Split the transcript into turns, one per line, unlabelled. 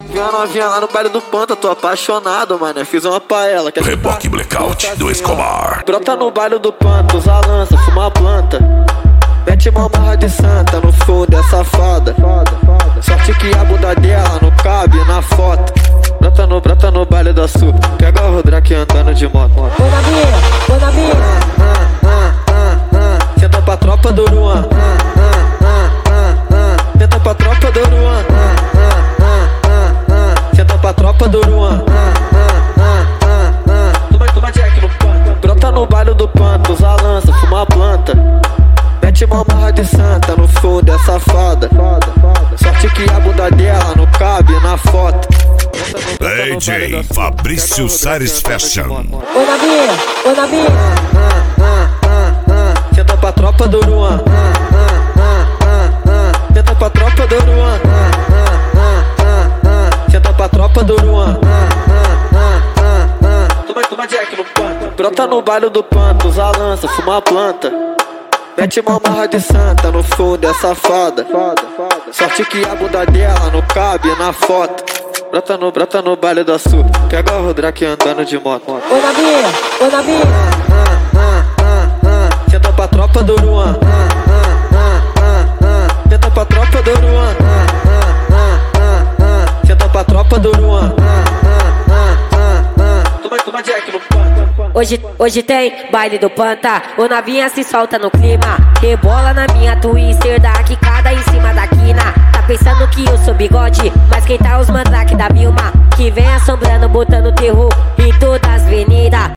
Vi a novinha lá no baile do Panta, tô apaixonado, mano. Fiz uma pra ela.
Reboque Blackout do Escobar.
Brota no baile do Panta, usa lança, fuma a planta. Mete uma marra de santa no fundo, é safada. Sorte que a bunda dela não cabe na foto. Brota no baile da Sul, pega o Rodraque andando de moto.
Ô Navinha,
senta pra tropa do Luan. Senta pra tropa do Luan. Senta pra tropa do Luan. Toma Jack no Panta. Brota no baile do Panta, usa lança, fuma a planta. Mete uma marra de santa no fundo, é safada. Sorte que a bunda dela não cabe na foto.
DJ Fabrício Sares Fashion.
ô Navinha,
senta pra tropa do Luan. Senta pra tropa do Luan. Senta pra tropa do Luan. Toma Jack no Panta. Brota no baile do Panta, usa lança, fuma a planta. Mete uma marra de santa no fundo, é safada. Sorte que a bunda dela não cabe na foto. Brota no baile da Sul, pega o Rodraque andando de moto.
ô Navinha,
senta pra tropa do Luan. Senta pra tropa do Luan. Senta pra tropa do Luan. Toma Jack no Panta.
Hoje tem baile do Panta. Ô Navinha se solta no clima. Rebola na minha twister da quicada em cima da quina. Tá pensando que eu sou bigode, mas quem tá os mandrake da Vilma, que vem assombrando, botando terror em todas as avenidas.